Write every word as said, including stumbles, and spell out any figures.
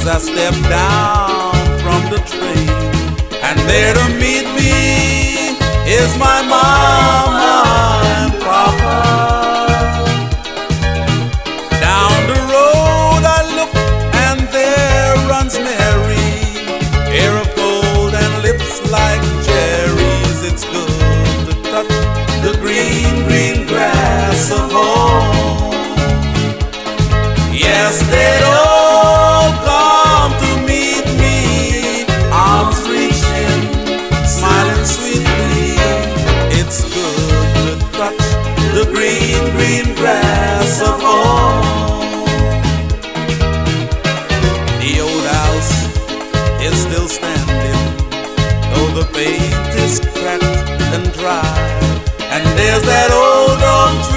I step down from the train, and there to meet me is my mama and papa. Down the road I look, and there runs Mary, hair of gold and lips like cherries. It's good to touch the green, green grass of home. Yes, they'd all come to meet me, arms reaching, smiling sweetly. It's good to touch the green, green grass of home. The old house is still standing, though the paint is cracked and dry, and there's that old oak tree